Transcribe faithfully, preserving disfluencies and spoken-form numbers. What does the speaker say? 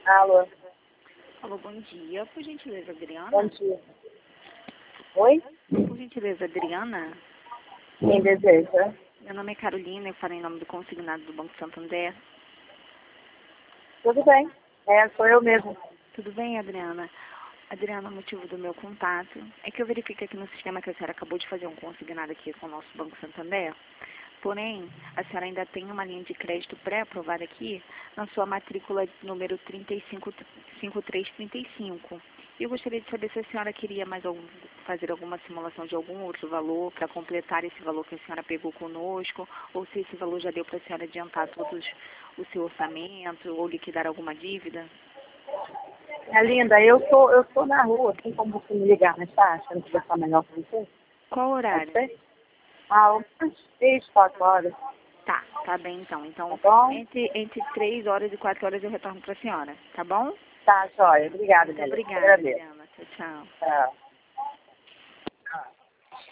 Alô. Alô, bom dia. Por gentileza, Adriana? Bom dia. Oi? Por gentileza, Adriana? Quem deseja? Meu nome é Carolina, eu falo em nome do consignado do Banco Santander. Tudo bem. É, sou eu mesmo. Tudo bem, Adriana? Adriana, o motivo do meu contato é que eu verifiquei aqui no sistema que a senhora acabou de fazer um consignado aqui com o nosso Banco Santander. Porém, a senhora ainda tem uma linha de crédito pré-aprovada aqui na sua matrícula número trinta e cinco, cinquenta e três trinta e cinco. E eu gostaria de saber se a senhora queria mais algum, fazer alguma simulação de algum outro valor para completar esse valor que a senhora pegou conosco, ou se esse valor já deu para a senhora adiantar todos o seu orçamento ou liquidar alguma dívida. É linda, eu tô, eu tô na rua, tem como você me ligar mais tarde, para conversar melhor com você? Qual Pode horário? ser? Ah, umas três, quatro horas. Tá, tá bem então. Então, Tá bom? entre, entre três horas e quatro horas eu retorno para a senhora, tá bom? Tá, joia. Obrigada, Muito minha linda. obrigada, Agradeço. Adriana. Tchau, tchau. Tchau.